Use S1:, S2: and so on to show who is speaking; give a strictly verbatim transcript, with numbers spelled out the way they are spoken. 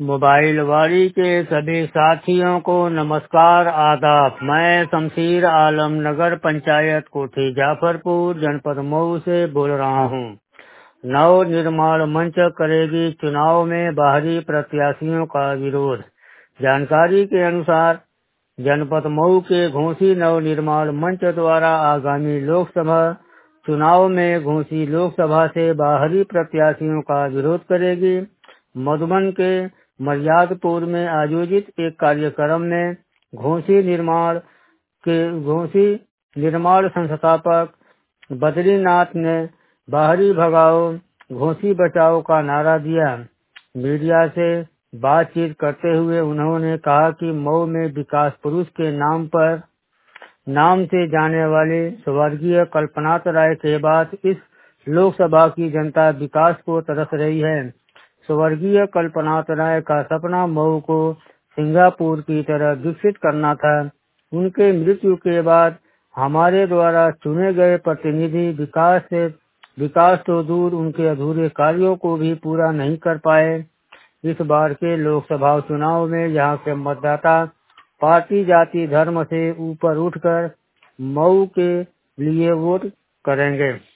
S1: Mobile वाड़ी के सभी साथियों को नमस्कार आदाब। मैं शमशीर आलम नगर पंचायत कोठी जाफरपुर जनपद मऊ से बोल रहा हूँ। नव निर्माण मंच करेगी चुनाव में बाहरी प्रत्याशियों का विरोध। जानकारी के अनुसार जनपद मऊ के घोसी नव निर्माण मंच द्वारा आगामी लोकसभा चुनाव में घोसी लोकसभा से बाहरी प्रत्याशियों का विरोध करेगी। मधुबन के मर्यादपुर में आयोजित एक कार्यक्रम में घोसी निर्माण के घोसी निर्माण संस्थापक बद्रीनाथ ने बाहरी भगाओ घोसी बचाओ का नारा दिया। मीडिया से बातचीत करते हुए उन्होंने कहा कि मऊ में विकास पुरुष के नाम पर नाम से जाने वाले स्वर्गीय कल्पनाथ राय के बाद इस लोकसभा की जनता विकास को तरस रही है। स्वर्गीय कल्पनाथ राय का सपना मऊ को सिंगापुर की तरह विकसित करना था। उनके मृत्यु के बाद हमारे द्वारा चुने गए प्रतिनिधि विकास से विकास तो दूर उनके अधूरे कार्यों को भी पूरा नहीं कर पाए। इस बार के लोकसभा चुनाव में यहाँ के मतदाता पार्टी जाति धर्म से ऊपर उठकर मऊ के लिए वोट करेंगे।